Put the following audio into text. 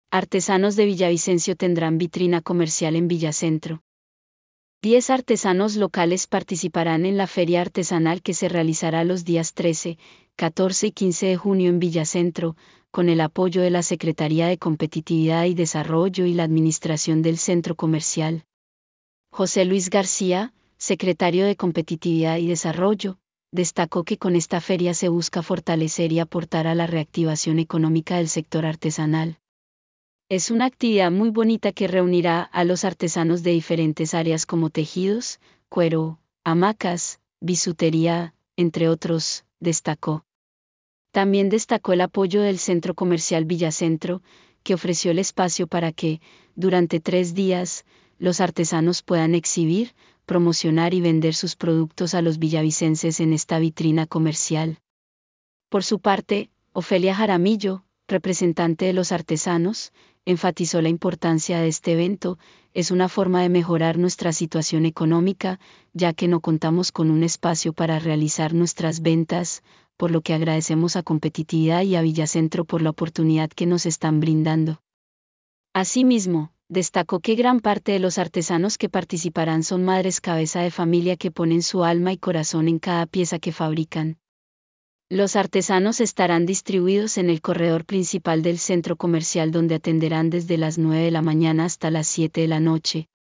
Artesanos de Villavicencio tendrán vitrina comercial en Villacentro. 10 artesanos locales participarán en la feria artesanal que se realizará los días 13, 14 y 15 de junio en Villacentro, con el apoyo de la Secretaría de Competitividad y Desarrollo y la Administración del Centro Comercial. José Luis García, secretario de Competitividad y Desarrollo, destacó que con esta feria se busca fortalecer y aportar a la reactivación económica del sector artesanal. Es una actividad muy bonita que reunirá a los artesanos de diferentes áreas como tejidos, cuero, hamacas, bisutería, entre otros, destacó. También destacó el apoyo del Centro Comercial Villacentro, que ofreció el espacio para que, durante 3 días, los artesanos puedan exhibir, promocionar y vender sus productos a los villavicenses en esta vitrina comercial. Por su parte, Ofelia Jaramillo, representante de los artesanos, enfatizó la importancia de este evento. Es una forma de mejorar nuestra situación económica, ya que no contamos con un espacio para realizar nuestras ventas, por lo que agradecemos a Competitividad y a Villacentro por la oportunidad que nos están brindando. Asimismo, destacó que gran parte de los artesanos que participarán son madres cabeza de familia que ponen su alma y corazón en cada pieza que fabrican. Los artesanos estarán distribuidos en el corredor principal del centro comercial donde atenderán desde las 9 de la mañana hasta las 7 de la noche,